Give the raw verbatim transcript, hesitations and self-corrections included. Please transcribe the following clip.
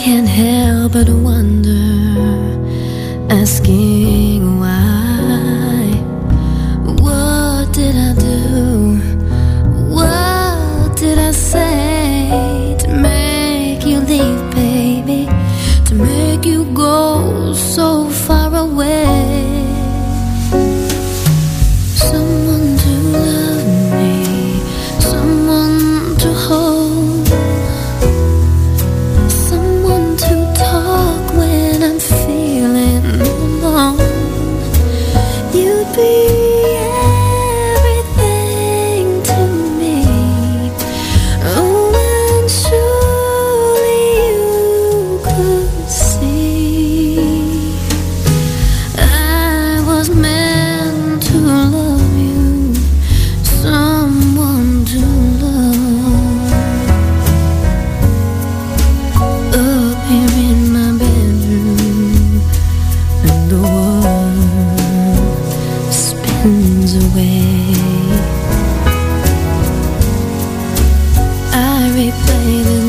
can't help but wonder, asking why. What did I do? What did I say to make you leave, baby? To make you go so far away? Someone to love me, someone to hold, someone to talk when I'm feeling alone. You'd be everything to me. Oh, and surely you could see I was meant to love you, someone to love. Up here in my bedroom, and the world spins away. I replay the